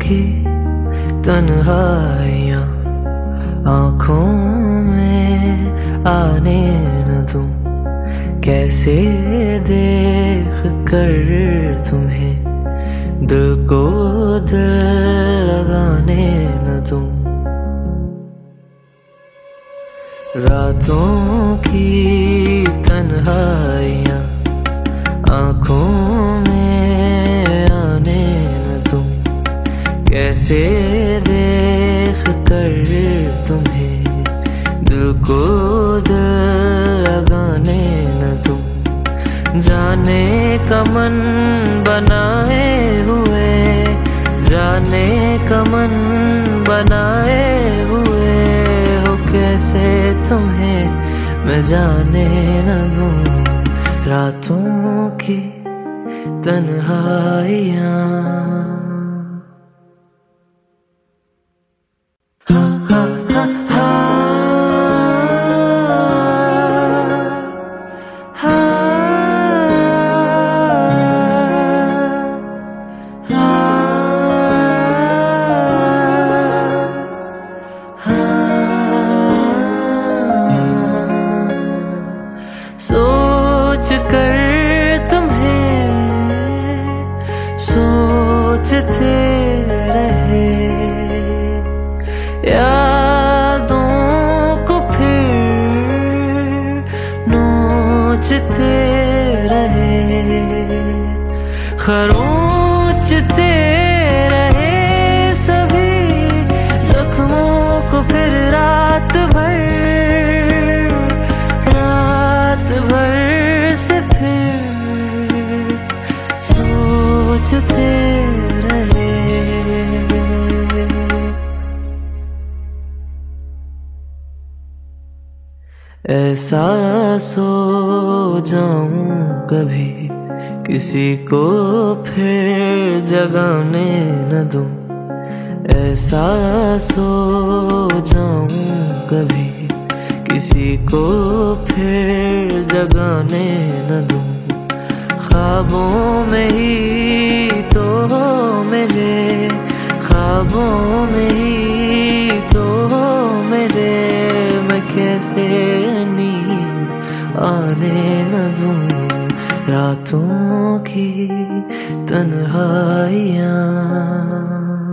की तन्हाइयाँ आँखों में आने न दूं, कैसे देख कर तुम्हें दिल को दिल लगाने न दूं। रातों की तन्हाइयाँ आँखों में आने न दूं, कैसे देख कर तुम्हें दिल को दिल लगाने न दूं। जाने का मन बनाए हुए, जाने का मन बनाए हुए हो, कैसे तुम्हें मैं जाने न दूं। रातों की तन्हाइयाँ हा हा हा हा सोच कर तुम्हें सोचते रहे, यादों को फिर नोचते रहे, खरोंचते रहे सभी जख्मों को फिर रात भर से फिर सोचते रहे। ऐसा सो जाऊं कभी किसी को फिर जगाने न दूं, ऐसा सो जाऊं कभी किसी को फिर जगाने न दूं। ख्वाबों में ही तो हो मेरे, ख्वाबों में ही तो हो मेरे, मैं कैसे नींद आने न दूं। रातों की तन्हाइयाँ